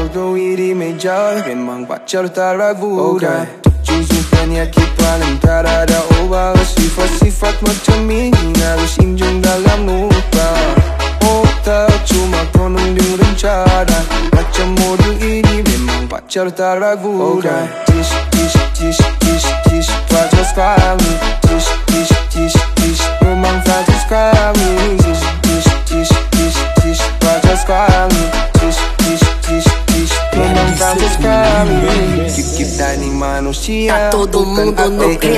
Foto-foto di meja, memang pacar tak ragu dah. Jujurkan kita dan tak ada ubah. Sifat-sifat macam ini harus injung dalam nota. Oh tak cuma penunjuk rencana. Macam model ini memang pacar tak ragu dah. Tish, tish, tish, tish, tish, pacar sekali. Tish, tish, tish, tish, memang pacar sekali. Tish, tish, tish, tish, tish, pacar sekali. Tish, tish, tish, tish, memang pacar sekali. Kita ni manusia, a todo mundo no creo.